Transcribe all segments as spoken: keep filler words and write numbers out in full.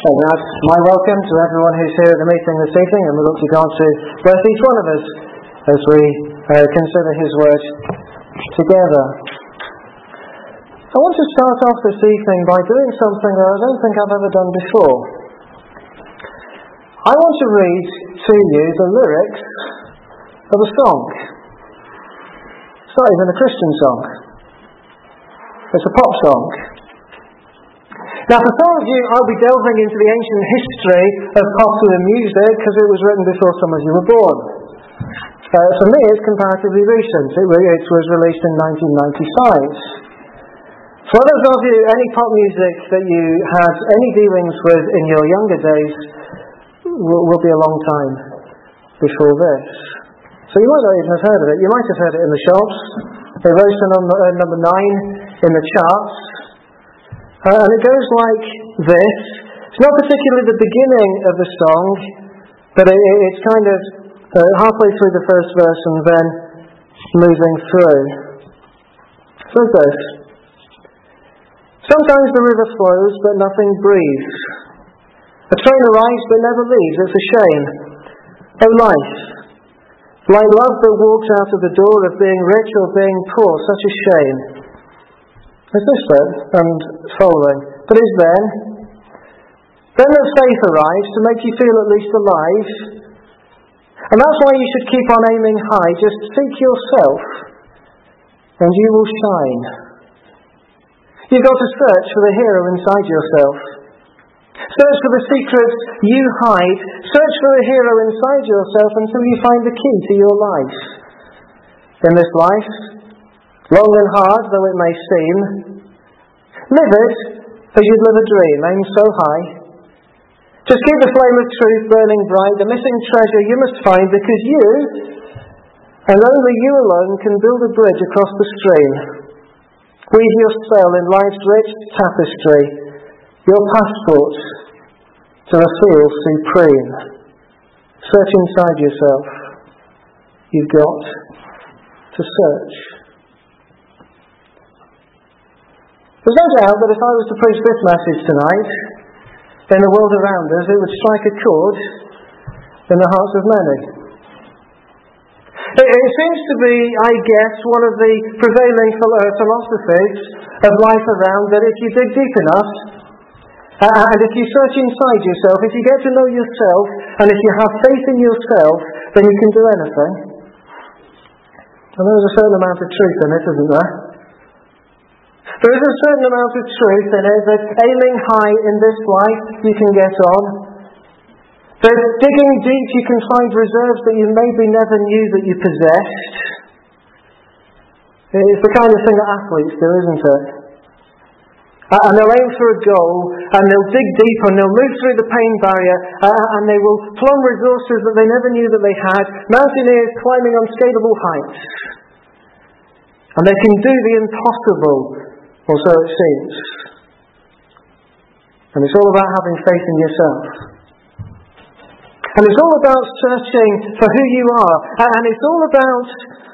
And that's my welcome to everyone who's here at the meeting this evening, and we look to God to bless each one of us as we uh, consider His Word together. I want to start off this evening by doing something that I don't think I've ever done before. I want to read to you the lyrics of a song. It's not even a Christian song. It's a pop song. Now, for some of you, I'll be delving into the ancient history of popular music because it was written before some of you were born. Uh, for me, it's comparatively recent. It, it was released in nineteen ninety-five. For others of you, any pop music that you had any dealings with in your younger days will, will be a long time before this. So you might not even have heard of it. You might have heard it in the shops. It rose to number, uh, number nine in the charts. Uh, and it goes like this. It's not particularly the beginning of the song, but it, it's kind of uh, halfway through the first verse and then moving through. So it goes. Sometimes the river flows, but nothing breathes. A train arrives, but never leaves. It's a shame. Oh, life. Like love that walks out of the door of being rich or being poor. Such a shame. There's this bit, and following. But it's then. Then that faith arrives to make you feel at least alive. And that's why you should keep on aiming high. Just seek yourself, and you will shine. You've got to search for the hero inside yourself. Search for the secrets you hide. Search for the hero inside yourself until you find the key to your life. In this life, long and hard though it may seem, live it as you'd live a dream. Aim so high. Just keep the flame of truth burning bright. The missing treasure you must find, because you, and only you alone, can build a bridge across the stream. Weave your spell in life's rich tapestry, your passport to the field supreme. Search inside yourself. You've got to search. There's no doubt that if I was to preach this message tonight, in the world around us, it would strike a chord in the hearts of many. It, it seems to be, I guess, one of the prevailing philosophies of life around that if you dig deep enough, uh, and if you search inside yourself, if you get to know yourself, and if you have faith in yourself, then you can do anything. And there's a certain amount of truth in it, isn't there? There is a certain amount of truth in it that aiming high in this life you can get on. That digging deep you can find reserves that you maybe never knew that you possessed. It's the kind of thing that athletes do, isn't it? And they'll aim for a goal, and they'll dig deep, and they'll move through the pain barrier, and they will plumb resources that they never knew that they had. Mountaineers climbing unscalable heights. And they can do the impossible. Or so it seems. And it's all about having faith in yourself. And it's all about searching for who you are. And it's all about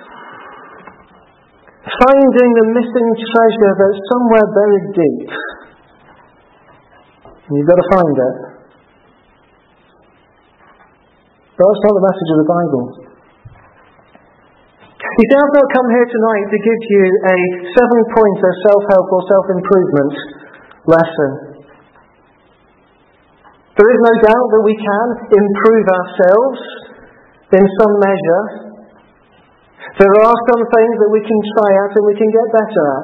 finding the missing treasure that's somewhere buried deep. And you've got to find it. But that's not the message of the Bible. You see, I've not come here tonight to give you a seven-pointer self-help or self-improvement lesson. There is no doubt that we can improve ourselves in some measure. There are some things that we can try at and we can get better at.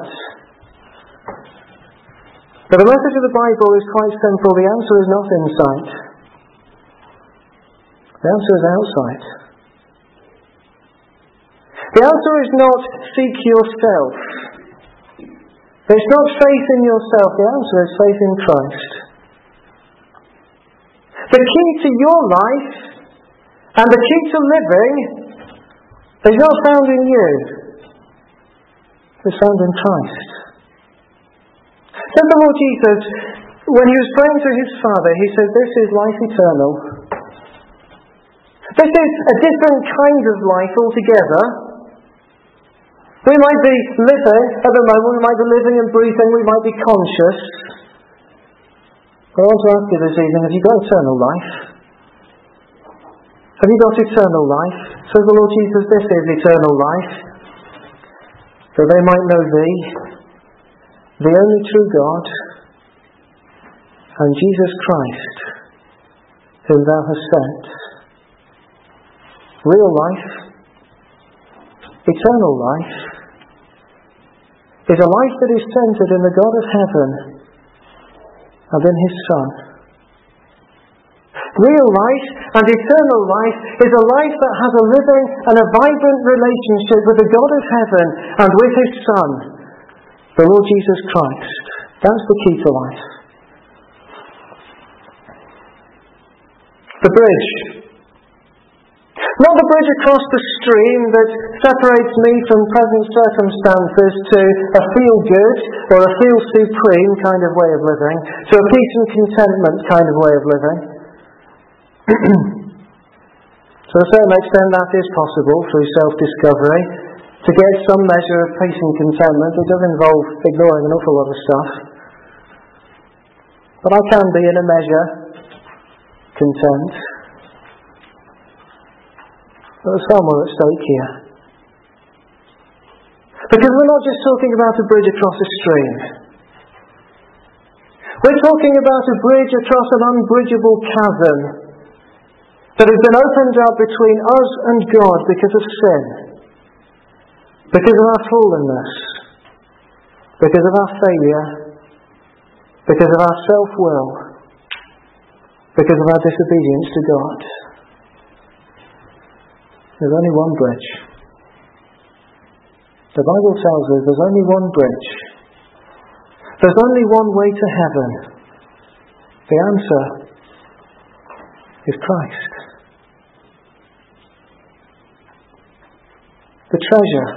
But the message of the Bible is quite simple. The answer is not inside. The answer is outside. The answer is not seek yourself. It's not faith in yourself. The answer is faith in Christ. The key to your life and the key to living is not found in you. It's found in Christ. Then the Lord Jesus, when he was praying to his Father, he said, "This is life eternal." This is a different kind of life altogether. We might be living at the moment, we might be living and breathing, we might be conscious. I want to ask you this evening, have you got eternal life? Have you got eternal life? Says the Lord Jesus, this is eternal life, that they might know Thee, the only true God, and Jesus Christ, whom Thou hast sent. Real life, eternal life, is a life that is centred in the God of heaven and in His Son. Real life and eternal life is a life that has a living and a vibrant relationship with the God of heaven and with His Son, the Lord Jesus Christ. That's the key to life. The bridge. Not the bridge across the stream that separates me from present circumstances to a feel-good or a feel-supreme kind of way of living, to a peace and contentment kind of way of living. To a certain extent that is possible through self-discovery. To get some measure of peace and contentment, it does involve ignoring an awful lot of stuff. But I can be in a measure content. But there's far more at stake here. Because we're not just talking about a bridge across a stream. We're talking about a bridge across an unbridgeable chasm that has been opened up between us and God because of sin, because of our fallenness, because of our failure, because of our self-will, because of our disobedience to God. There's only one bridge. The Bible tells us there's only one bridge. There's only one way to heaven. The answer is Christ. The treasure.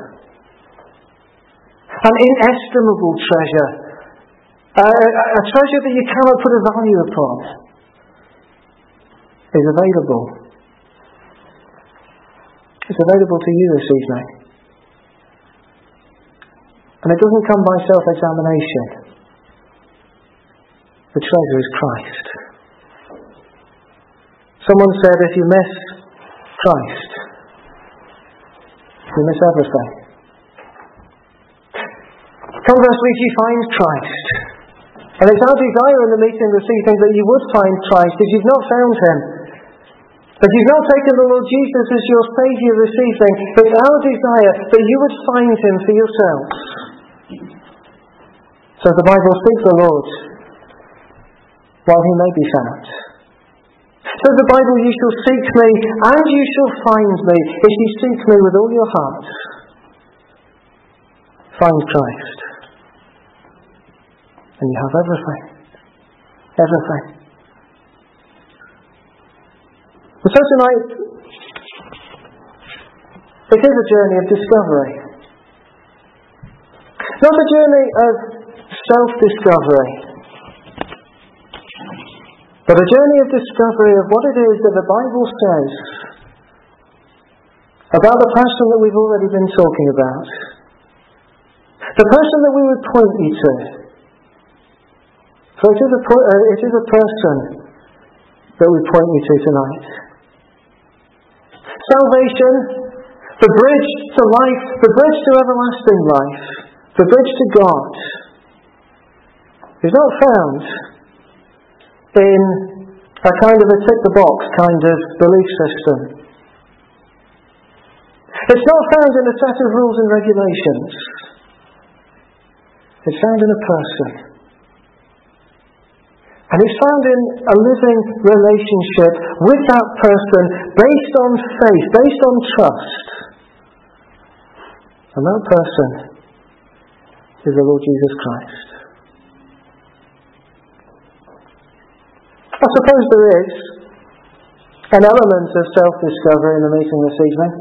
An inestimable treasure. A, a, a treasure that you cannot put a value upon is available. It's available to you this evening. And it doesn't come by self-examination. The treasure is Christ. Someone said, if you miss Christ, you miss everything. Conversely, if you find Christ, and it's our desire in the meeting this evening that you would find Christ if you've not found Him. If you've not taken the Lord Jesus as your Saviour this evening, it's our desire that you would find Him for yourselves. So the Bible, seek the Lord while He may be found. So the Bible, you shall seek me and you shall find me if you seek me with all your heart. Find Christ. And you have everything. Everything. And so tonight, it is a journey of discovery. Not a journey of self-discovery, but a journey of discovery of what it is that the Bible says about the person that we've already been talking about. The person that we would point you to. So it is a, uh, it is a person that we point you to tonight. Salvation, the bridge to life, the bridge to everlasting life, the bridge to God, is not found in a kind of a tick-the-box kind of belief system. It's not found in a set of rules and regulations. It's found in a person. And it's found in a living relationship with that person based on faith, based on trust. And that person is the Lord Jesus Christ. I suppose there is an element of self-discovery in the meeting this evening.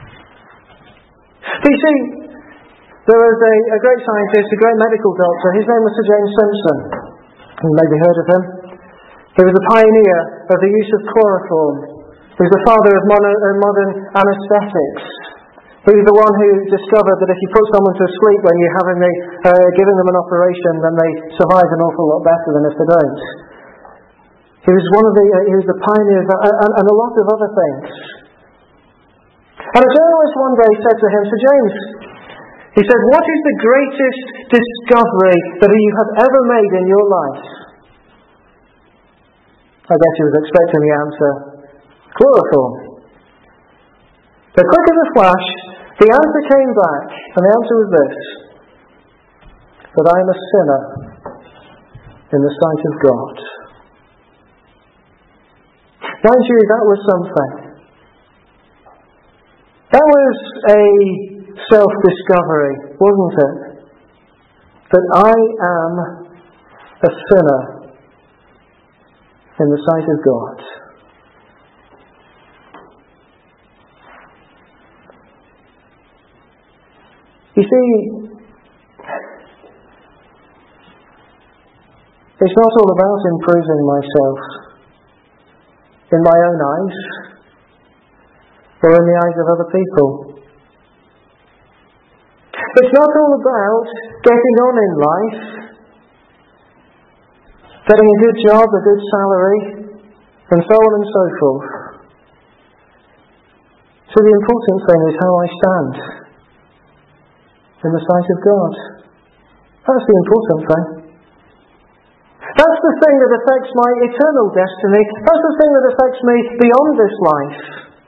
Do you see, there was a, a great scientist, a great medical doctor, his name was Sir James Simpson. You maybe heard of him. He was a pioneer of the use of chloroform. He was the father of modern, uh, modern anaesthetics. He was the one who discovered that if you put someone to sleep when you're having the, uh, giving them an operation, then they survive an awful lot better than if they don't. He was one of the, uh, he was the pioneer of, uh, and, and a lot of other things. And a journalist one day said to him, Sir James, he said, what is the greatest discovery that you have ever made in your life? I guess he was expecting the answer, chloroform. But quick as a flash, the answer came back, and the answer was this: that I am a sinner in the sight of God. Mind you, that was something. That was a self-discovery, wasn't it? That I am a sinner in the sight of God. You see, it's not all about improving myself in my own eyes or in the eyes of other people. It's not all about getting on in life, getting a good job, a good salary, and so on and so forth. So the important thing is how I stand in the sight of God. That's the important thing. That's the thing that affects my eternal destiny. That's the thing that affects me beyond this life.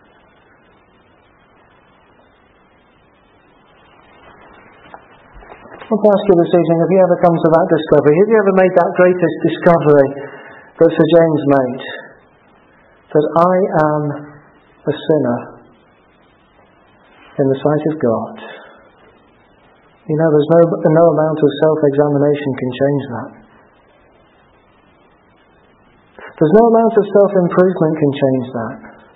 I want to ask you this evening, have you ever come to that discovery? Have you ever made that greatest discovery that Sir James made? That I am a sinner in the sight of God. You know, there's no, no amount of self-examination can change that. There's no amount of self-improvement can change that.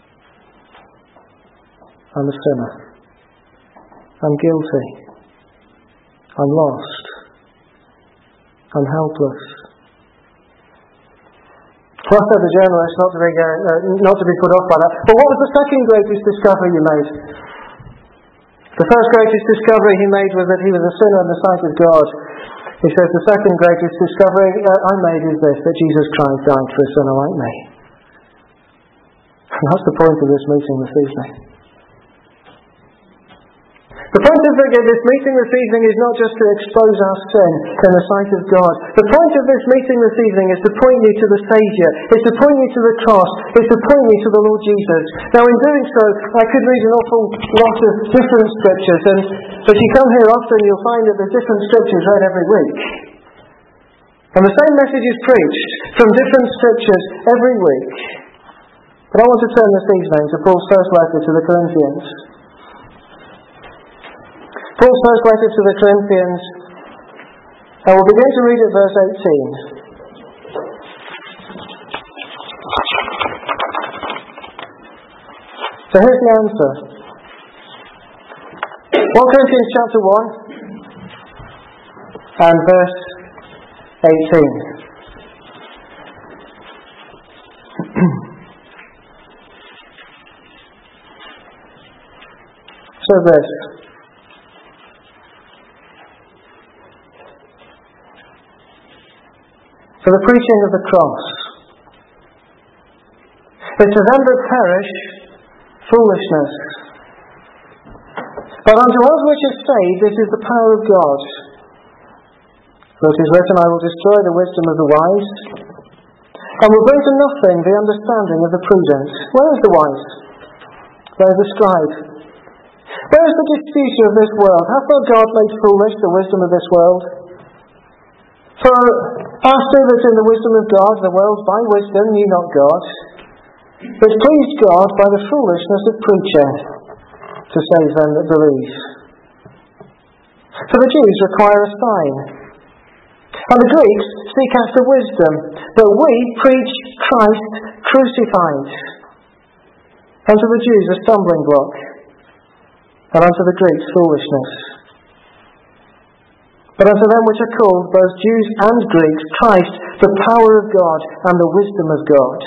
I'm a sinner. I'm guilty. I'm lost. I'm helpless. Well, I said the journalist, not to be uh, not to be put off by that. But what was the second greatest discovery you made? The first greatest discovery he made was that he was a sinner in the sight of God. He says the second greatest discovery uh, I made is this: that Jesus Christ died for a sinner like me. And that's the point of this meeting this evening. The point of this meeting this evening is not just to expose our sin in the sight of God. The point of this meeting this evening is to point you to the Saviour. It's to point you to the cross. It's to point you to the Lord Jesus. Now in doing so, I could read an awful lot of different scriptures, and if you come here often you'll find that there's different scriptures read every week. And the same message is preached from different scriptures every week. But I want to turn this evening to Paul's first letter to the Corinthians. Paul's first letter to the Corinthians, and we'll begin to read at verse eighteen. So here's the answer. First Corinthians chapter one and verse eighteen. So this. For the preaching of the cross is to them that perish foolishness, but unto us which are saved this is the power of God. For it is written, I will destroy the wisdom of the wise, and will bring to nothing the understanding of the prudent. Where is the wise? Where is the scribe? Where is the disputer of this world? Hath not God made foolish the wisdom of this world? For after that in the wisdom of God, the world by wisdom knew not God, but pleased God by the foolishness of preaching to save them that believe. For the Jews require a sign, and the Greeks seek after wisdom, but we preach Christ crucified. Unto the Jews a stumbling block, and unto the Greeks foolishness. But unto them which are called, both Jews and Greeks, Christ, the power of God and the wisdom of God.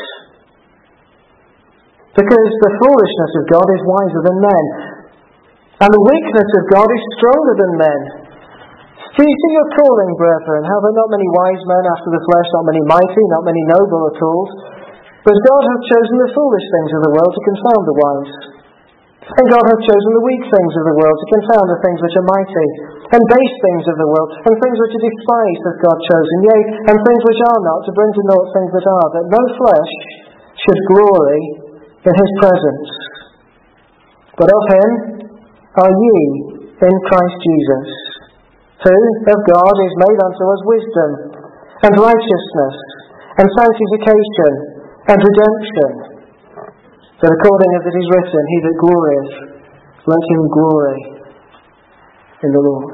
Because the foolishness of God is wiser than men, and the weakness of God is stronger than men. Do you see your calling, brethren? How there are not many wise men after the flesh, not many mighty, not many noble are called. But God hath chosen the foolish things of the world to confound the wise. And God hath chosen the weak things of the world to confound the things which are mighty, and base things of the world, and things which are despised hath God chosen, yea, and things which are not, to bring to naught things that are, that no flesh should glory in his presence. But of him are ye in Christ Jesus, who of God is made unto us wisdom, and righteousness, and sanctification, and redemption, that according as it is written, he that glorieth, let him glory in the Lord.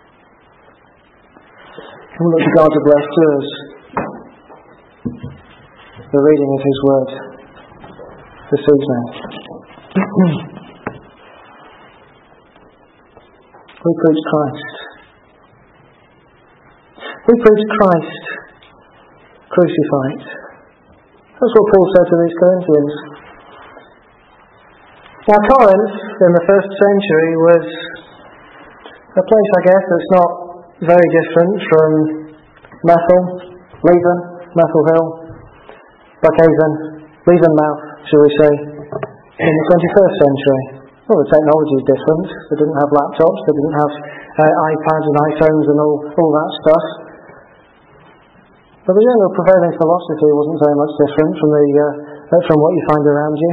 And look to God to bless to us the reading of his word this evening. We preach Christ. We preach Christ crucified. That's what Paul said to these Corinthians. Now Corinth, in the first century, was a place, I guess, that's not very different from Methel, Leven, Methel Hill, Buckhaven, Levenmouth, shall we say, in the twenty-first century. Well, the technology is different. They didn't have laptops, they didn't have uh, iPads and iPhones and all, all that stuff. But the general prevailing philosophy wasn't very much different from the uh, from what you find around you.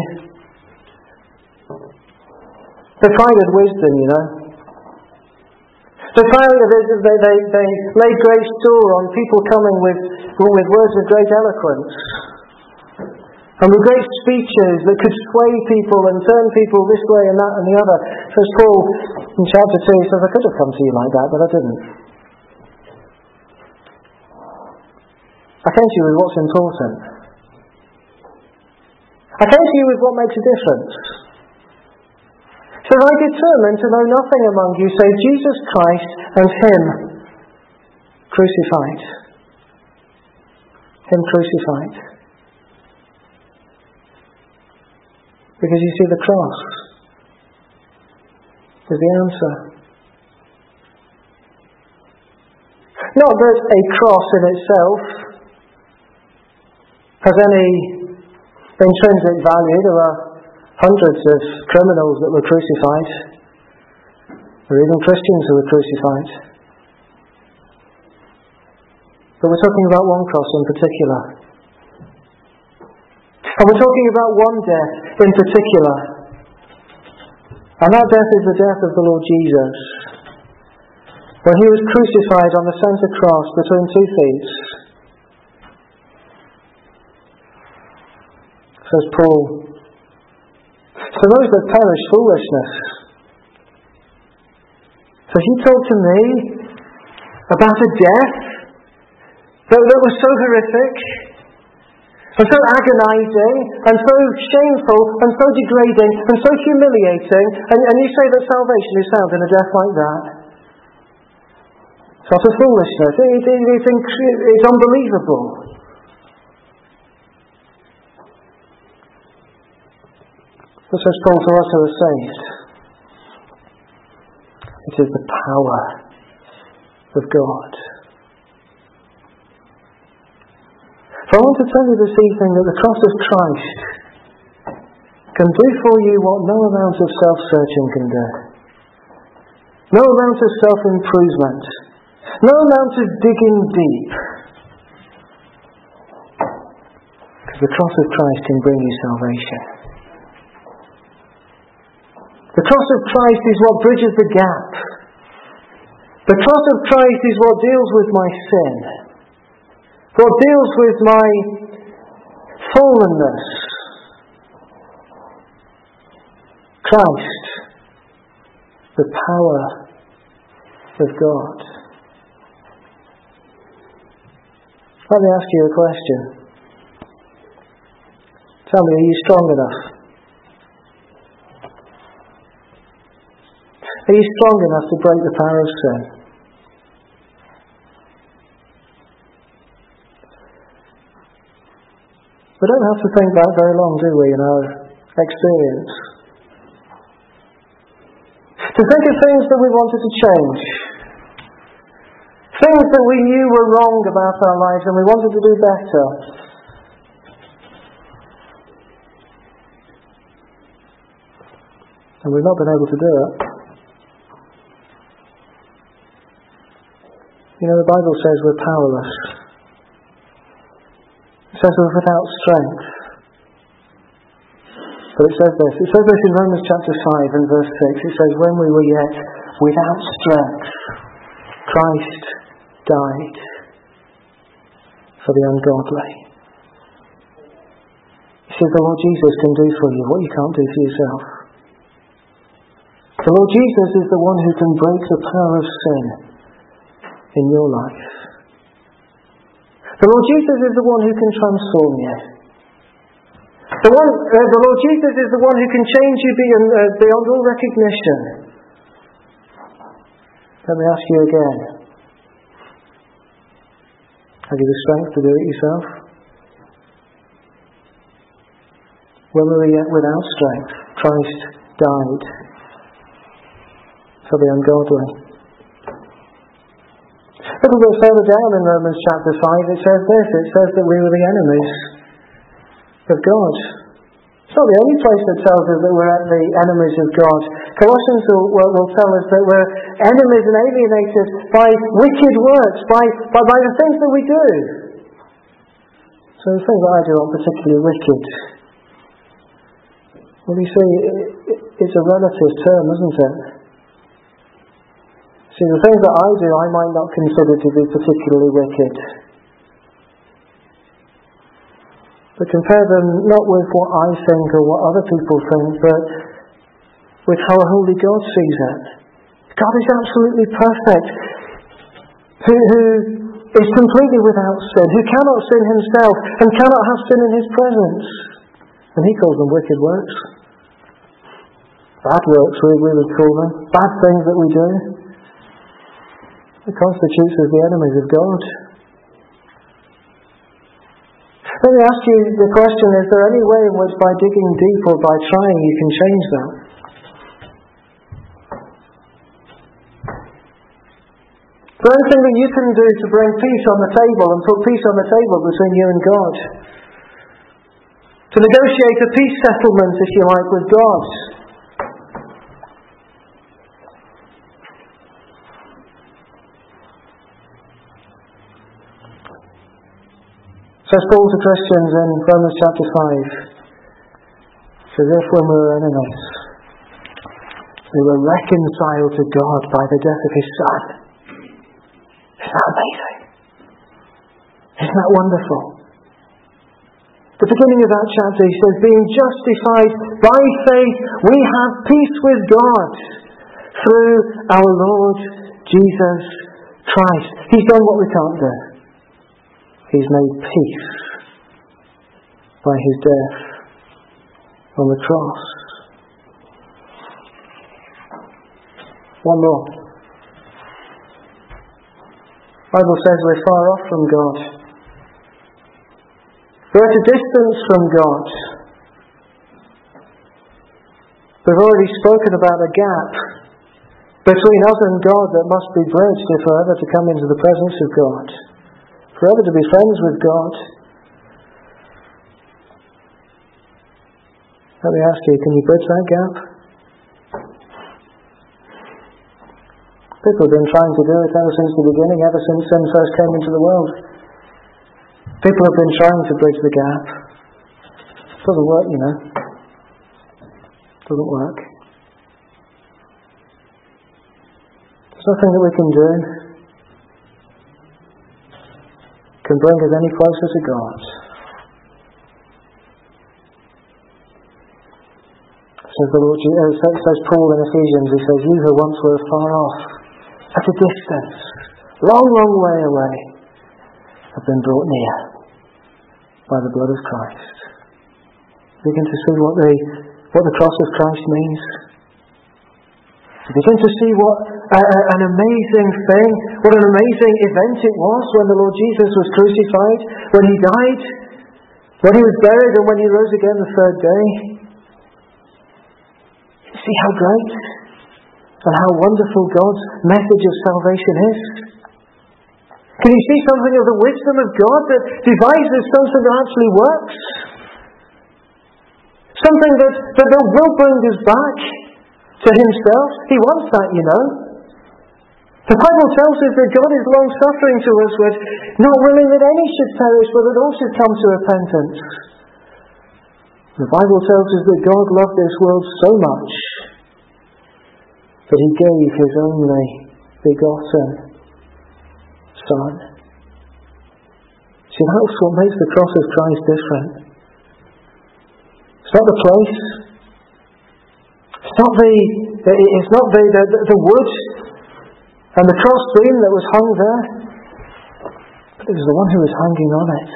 They prided wisdom, you know. They, they, they, they laid great store on people coming with, with words of great eloquence. And with great speeches that could sway people and turn people this way and that and the other. So as Paul in chapter two says, I could have come to you like that, but I didn't. I came to you with what's important. I came to you with what makes a difference. So I determined to know nothing among you save Jesus Christ and him crucified. Him crucified. Because you see, the cross is the answer. Not that a cross in itself has any intrinsic value. There are hundreds of criminals that were crucified, or even Christians who were crucified. But we're talking about one cross in particular. And we're talking about one death in particular. And that death is the death of the Lord Jesus. When he was crucified on the centre cross between two thieves. Says Paul, for those that perish, foolishness. So you talk to me about a death that, that was so horrific, and so agonizing, and so shameful, and so degrading, and so humiliating, and, and you say that salvation is found in a death like that? It's not a foolishness. It, it, it's, inc- it's unbelievable. But says Paul, to us who are saved, it is the power of God. So I want to tell you this evening that the cross of Christ can do for you what no amount of self-searching can do. No amount of self-improvement. No amount of digging deep. Because the cross of Christ can bring you salvation. The cross of Christ is what bridges the gap. The cross of Christ is what deals with my sin. What deals with my fallenness. Christ, the power of God. Let me ask you a question. Tell me, are you strong enough? Are you strong enough to break the power of sin? We don't have to think back very long, do we, in our experience? To think of things that we wanted to change. Things that we knew were wrong about our lives and we wanted to do better. And we've not been able to do it. You know, the Bible says we're powerless. It says we're without strength. But it says this. It says this in Romans chapter five and verse six. It says, when we were yet without strength, Christ died for the ungodly. He says the Lord Jesus can do for you what you can't do for yourself. The Lord Jesus is the one who can break the power of sin in your life. The Lord Jesus is the one who can transform you. The, one, uh, the Lord Jesus is the one who can change you beyond, uh, beyond all recognition. Let me ask you again. Have you the strength to do it yourself? When we were yet without strength, Christ died for the ungodly. A little bit further down in Romans chapter five, it says this. It says that we were the enemies of God. It's not the only place that tells us that we're the enemies of God. Colossians will, will, will tell us that we're enemies and alienated by wicked works, by, by, by the things that we do. So the things that I do aren't particularly wicked. Well, you see, it, it's a relative term, isn't it? See, the things that I do, I might not consider to be particularly wicked. But compare them not with what I think or what other people think, but with how a holy God sees it. God is absolutely perfect, who, who is completely without sin, who cannot sin himself and cannot have sin in his presence. And he calls them wicked works. Bad works, we, we would call them. Bad things that we do. It constitutes us the enemies of God. Let me ask you the question, is there any way in which by digging deep or by trying you can change that? Is there anything that you can do to bring peace on the table and put peace on the table between you and God? To negotiate a peace settlement, if you like, with God? Says Paul to Christians in Romans chapter five, says, if when we were enemies, we were reconciled to God by the death of his Son. Isn't that amazing? Isn't that wonderful? The beginning of that chapter, he says, being justified by faith, we have peace with God through our Lord Jesus Christ. He's done what we can't do. He's made peace by his death on the cross. One more. The Bible says we're far off from God. We're at a distance from God. We've already spoken about a gap between us and God that must be bridged if we're ever to come into the presence of God. Forever to be friends with God. Let me ask you, can you bridge that gap? People have been trying to do it ever since the beginning, ever since sin first came into the world. People have been trying to bridge the gap. It doesn't work, you know. It doesn't work. There's nothing that we can do can bring us any closer to God. Says the Lord, uh, says Paul in Ephesians, he says, you who once were far off, at a distance, long, long way away, have been brought near by the blood of Christ. Begin to see what the what the cross of Christ means. You begin to see what uh, an amazing thing, what an amazing event it was when the Lord Jesus was crucified, when he died, when he was buried, and when he rose again the third day. You see how great and how wonderful God's message of salvation is. Can you see something of the wisdom of God that devises something that actually works? Something that, that will bring us back to himself. He wants that, you know. The Bible tells us that God is long-suffering to us, with not willing that any should perish, but that all should come to repentance. The Bible tells us that God loved this world so much that He gave His only begotten Son. See, that's what makes the cross of Christ different. It's not the place. It's not the. It's not the the, the wood and the cross beam that was hung there, but it was the one who was hanging on it.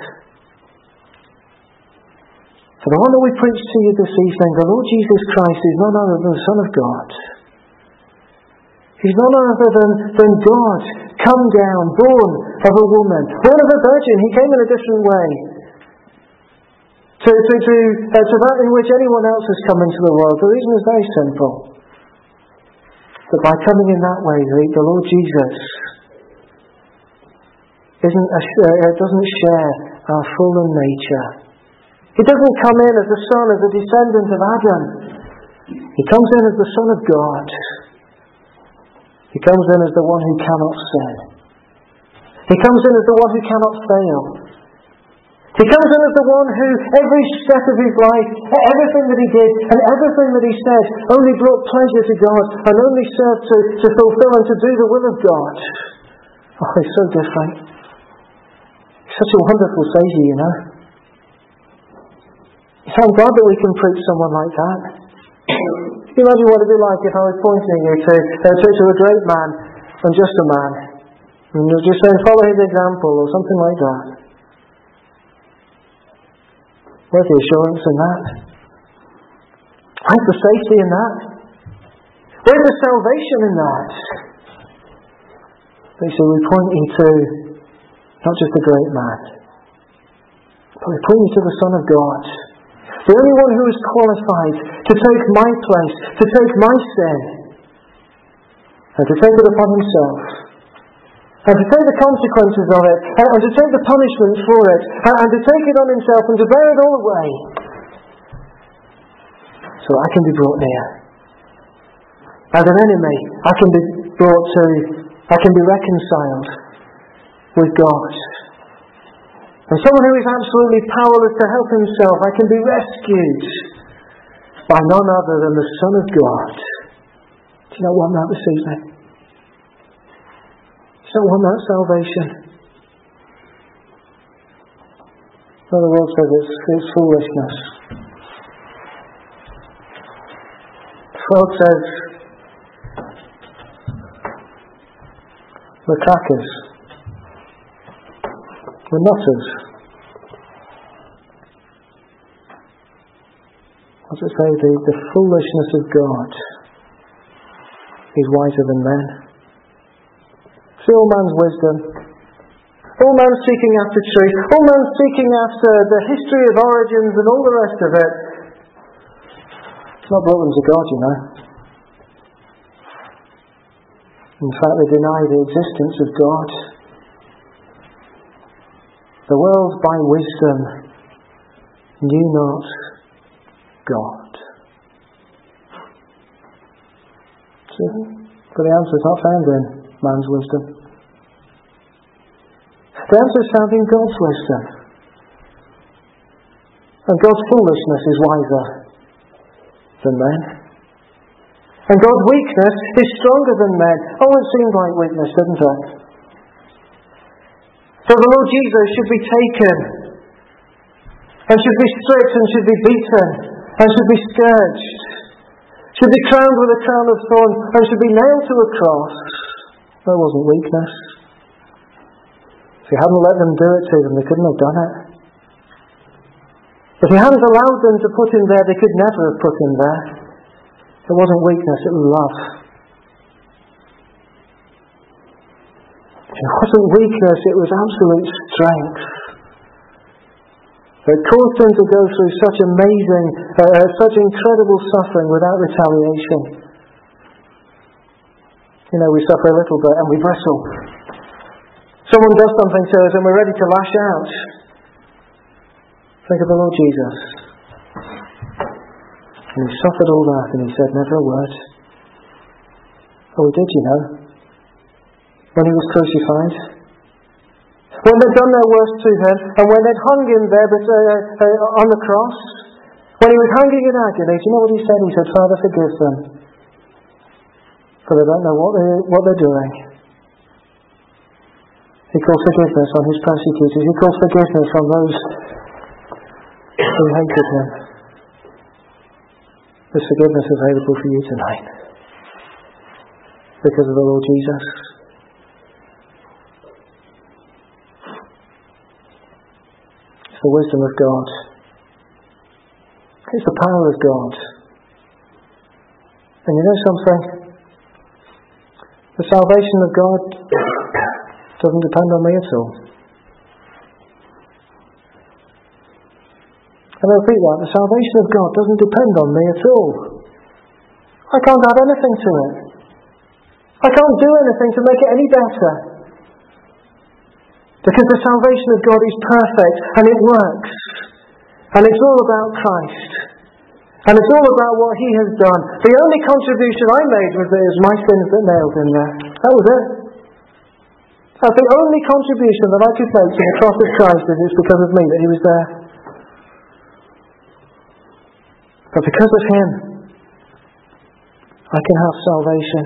For the one that we preach to you this evening, the Lord Jesus Christ is none other than the Son of God. He's none other than, than God, come down, born of a woman, born of a virgin. He came in a different way to, to, to, uh, to that in which anyone else has come into the world. The reason is very simple. That by coming in that way, the, the Lord Jesus isn't a, uh, doesn't share our fallen nature. He doesn't come in as a son, as a descendant of Adam. He comes in as the Son of God. He comes in as the one who cannot sin. He comes in as the one who cannot fail. He comes in as the one who, every step of his life, everything that he did and everything that he said, only brought pleasure to God and only served to, to fulfill and to do the will of God. Oh, he's so different. He's such a wonderful Saviour, you know. So I'm glad that we can preach someone like that. Can you imagine what it'd be like if I was pointing you to, uh, to, to a great man and just a man, and just saying, follow his example or something like that? Where's the assurance in that? Where's the safety in that? Where's the salvation in that? So we point you to not just a great man, but we point you to the Son of God. The only one who is qualified to take my place, to take my sin, and to take it upon himself, and to take the consequences of it, and to take the punishment for it, and to take it on himself, and to bear it all away, so I can be brought near. As an enemy, I can be brought to, I can be reconciled with God. And someone who is absolutely powerless to help himself, I can be rescued by none other than the Son of God. Do you not want that this evening? Do you not want that salvation? No, the world says it's, it's foolishness. The world says we're crackers. We're nutters. As I say, the, the foolishness of God is wiser than men. See all man's wisdom, all man's seeking after truth, all man's seeking after the history of origins and all the rest of it. It's not brought them to God, you know. In fact, they deny the existence of God. The world by wisdom knew not God. See? But the answer is not found in man's wisdom. The answer is found in God's wisdom. And God's foolishness is wiser than men. And God's weakness is stronger than men. Oh, it seemed like weakness, didn't it? So the Lord Jesus should be taken, and should be stripped, and should be beaten, and should be scourged, should be crowned with a crown of thorns, and should be nailed to a cross. That wasn't weakness. If He hadn't let them do it to them, they couldn't have done it. If He hadn't allowed them to put Him there, they could never have put Him there. It wasn't weakness, it was love. It wasn't weakness, it was absolute strength that caused them to go through such amazing, uh, such incredible suffering without retaliation. You know, we suffer a little bit and we bristle. Someone does something to us and we're ready to lash out. Think of the Lord Jesus. And He suffered all that and He said never a word. Oh, he did, you know. When he was crucified. When they'd done their worst to him, and when they'd hung him there but, uh, uh, on the cross, when he was hanging in agony, do you know what he said? He said, Father, forgive them, for they don't know what they're, what they're doing. He calls forgiveness on his persecutors. He calls forgiveness on those who hated him. There's forgiveness available for you tonight because of the Lord Jesus. It's the wisdom of God. It's the power of God. And you know something? The salvation of God doesn't depend on me at all. And I repeat that, the salvation of God doesn't depend on me at all. I can't add anything to it. I can't do anything to make it any better. Because the salvation of God is perfect and it works. And it's all about Christ. And it's all about what He has done. The only contribution I made was that it was my sins that nailed Him there. That was it. That's the only contribution that I could make to the cross of Christ, is it's because of me that He was there. But because of Him, I can have salvation.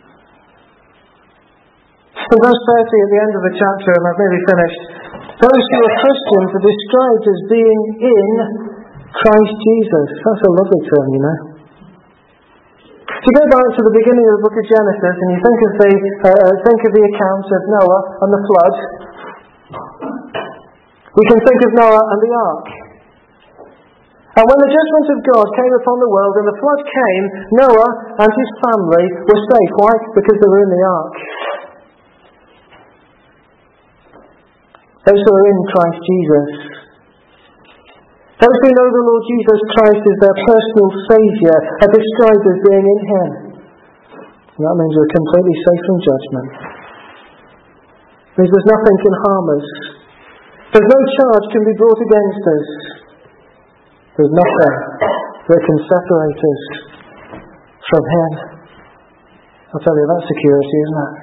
In verse thirty at the end of the chapter, and I've nearly finished, those who are Christians are described as being in Christ Jesus. That's a lovely term, you know. If you go back to the beginning of the book of Genesis and you think of the uh, think of the account of Noah and the flood, we can think of Noah and the ark. And when the judgment of God came upon the world and the flood came, Noah and his family were safe. Why? Because they were in the ark. Those who are in Christ Jesus. Those who know the Lord Jesus Christ as their personal Saviour are described as being in Him. And that means we're completely safe from judgment. It means there's nothing can harm us. There's no charge can be brought against us. There's nothing that can separate us from Him. I'll tell you, that's security, isn't it?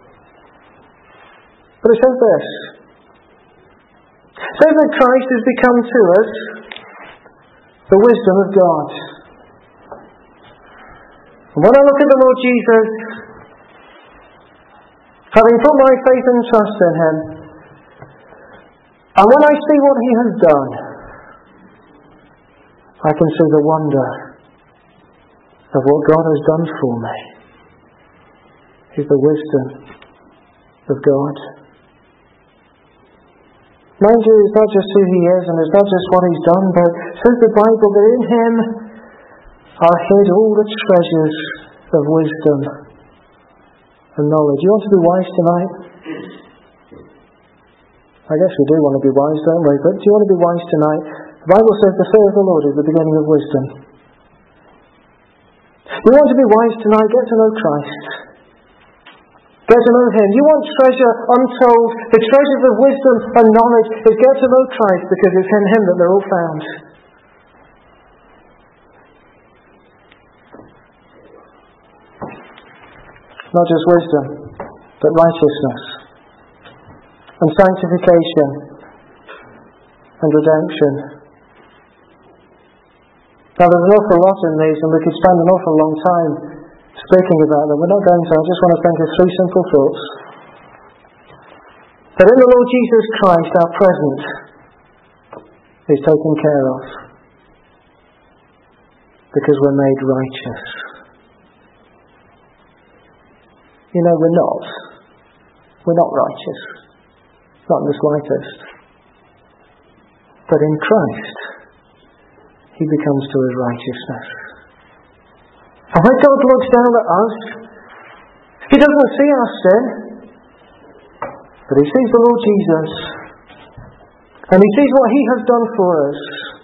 But it says this. It says that Christ has become to us the wisdom of God. And when I look at the Lord Jesus, having put my faith and trust in Him, and when I see what He has done, I can see the wonder of what God has done for me. Is the wisdom of God. Mind you, it's not just who He is and it's not just what He's done, but says the Bible that in Him are hid all the treasures of wisdom and knowledge. You want to be wise tonight? I guess we do want to be wise, don't we? But do you want to be wise tonight? The Bible says the fear of the Lord is the beginning of wisdom. You want to be wise tonight? Get to know Christ. Get to know Him. You want treasure untold, the treasures of wisdom and knowledge, is get to know Christ, because it's in Him that they're all found. Not just wisdom, but righteousness and sanctification and redemption. Now there's an awful lot in these, and we could spend an awful long time speaking about them. We're not going to. I just want to think of three simple thoughts. That in the Lord Jesus Christ, our present is taken care of, because we're made righteous. You know, we're not. We're not righteous. Not in the slightest. But in Christ, He becomes to us righteousness. And when God looks down at us, He doesn't see our sin, but He sees the Lord Jesus. And He sees what He has done for us.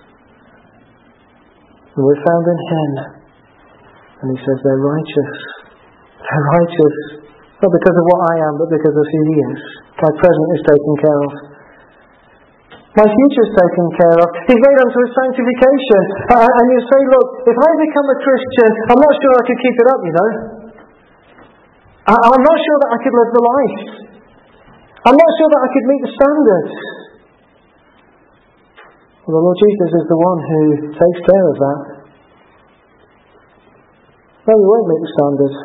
And we're found in Him. And He says they're righteous. They're righteous. Not because of what I am, but because of who He is. My present is taken care of. My future is taken care of. He's made unto a sanctification. Uh, and you say, look, if I become a Christian, I'm not sure I could keep it up, you know. I, I'm not sure that I could live the life. I'm not sure that I could meet the standards. Well, the Lord Jesus is the one who takes care of that. No, we won't meet the standards.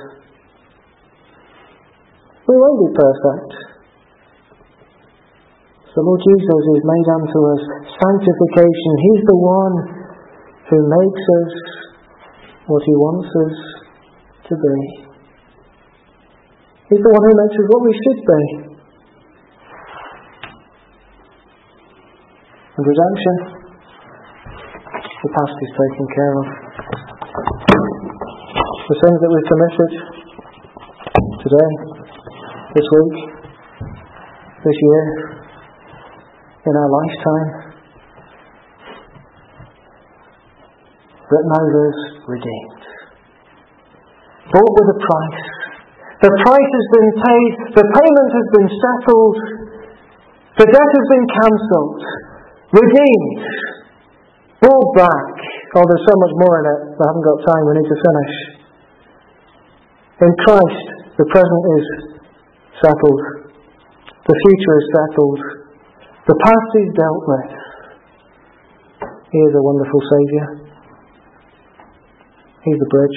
We won't be perfect. So Lord Jesus is made unto us sanctification. He's the one who makes us what He wants us to be. He's the one who makes us what we should be. And redemption, the past is taken care of. The sins that we've committed today, this week, this year, in our lifetime, written over us, redeemed. Bought with a price. The price has been paid, the payment has been settled, the debt has been cancelled, redeemed, bought back. Oh, there's so much more in it, I haven't got time, we need to finish. In Christ, the present is settled, the future is settled, the past is dealt with. He is a wonderful Saviour. He's the bridge.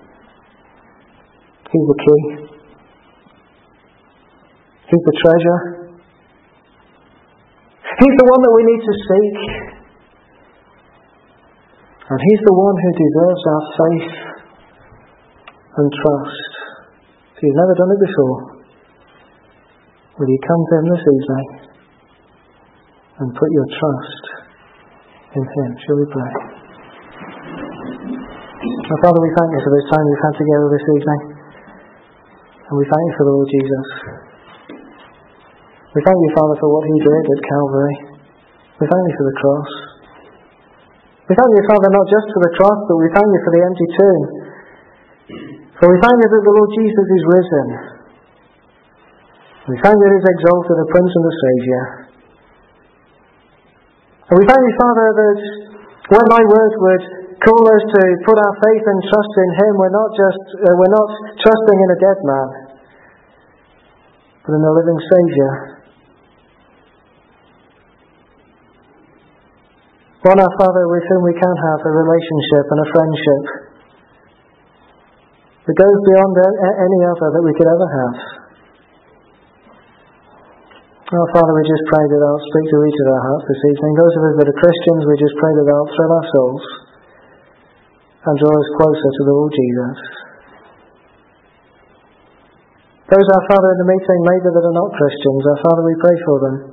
He's the key. He's the treasure. He's the one that we need to seek. And He's the one who deserves our faith and trust. If you've never done it before, will you come to Him this evening and put your trust in Him? Shall we pray? Now, Father, we thank You for this time we've had together this evening. And we thank You for the Lord Jesus. We thank You, Father, for what He did at Calvary. We thank You for the cross. We thank You, Father, not just for the cross, but we thank You for the empty tomb. For we thank You that the Lord Jesus is risen. We thank You that He is exalted, the Prince and the Saviour. And we thank You, Father, that when Thy word would call us to put our faith and trust in Him, we're not just uh, we're not trusting in a dead man, but in a living Saviour. One, our Father, with whom we can have a relationship and a friendship that goes beyond any other that we could ever have. Oh, Father, we just pray that Thou speak to each of our hearts this evening. Those of us that are Christians, we just pray that Thou thrill our souls and draw us closer to the Lord Jesus. Those, our Father, in the meeting maybe that are not Christians, our Father, we pray for them.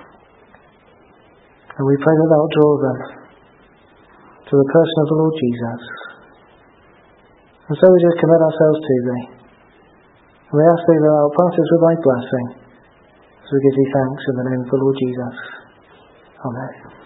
And we pray that Thou draw them to the person of the Lord Jesus. And so we just commit ourselves to Thee. And we ask Thee that Thou pass us with Thy blessing, as we give Thee thanks in the name of the Lord Jesus. Amen.